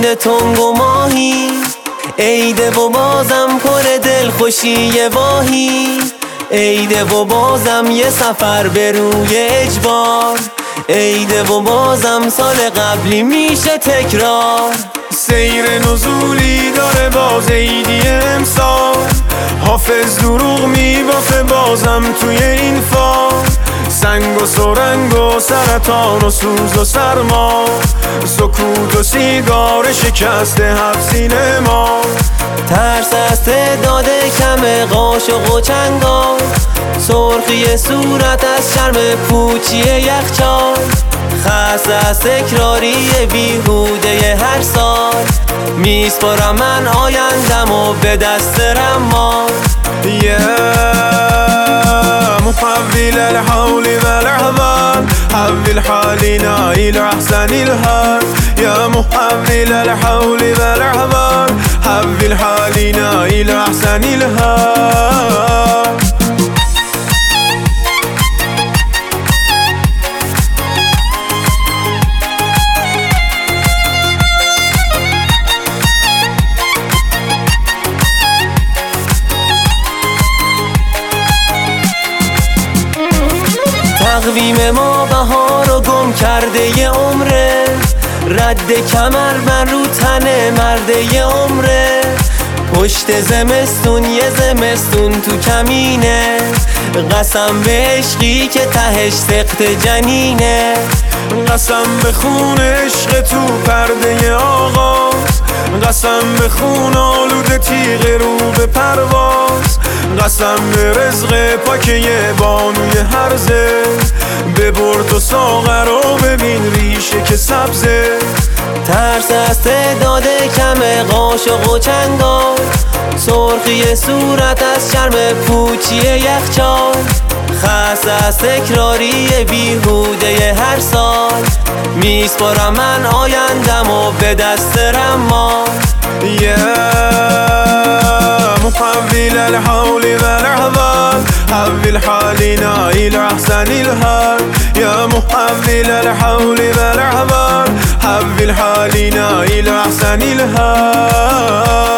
بند تنگ و ماهی، عیده و بازم پر دلخوشی واهی، عیده و بازم یه سفر به روی اجبار، عیده و بازم سال قبلی میشه تکرار. سیر نزولی داره باز عیدی امسال، حافظ دروغ میبافه بازم توی این فال، سنگ و سرنگ و سرطان و سوز و سرما، سکوت و سیگار شکسته هفت ما. ترس از تعداد کم قاشق و چنگال، سرخی صورت از شرم پوچی یخچال، خسته از تکراری بیهوده هر سال، میسپارم من آیندم و به دست رمان. محول الحول والأحوال، حول حالنا إلى أحسن الحال، يا محول الحول والأحوال، حول حالنا إلى أحسن الحال. تقویم ما بهار و گم کرده ی عمره، رد کمر من رو تن مرده ی عمره، پشت زمستون یه زمستون تو کمینه، قسم به عشقی که تهش سخت جنینه، قسم به خون عشق تو پرده آغاز، قسم به خون آلوده تیغ رو به پرواز، قسم به رزق پاکه بانوی هرزه، ببر تو ساغر و ببین ریشه که سبزه. ترس از تعداد کم قاشق و چنگال، سرخی صورت از شرم پوچی یخچال، خسته از تکراری بیهوده هر سال، میسپارم من آیندم و به دست رمان. محول الحول والأحوال، حول حالنا إلى أحسن الحال، يا محول الحول والأحوال، حول حالنا إلى أحسن الحال.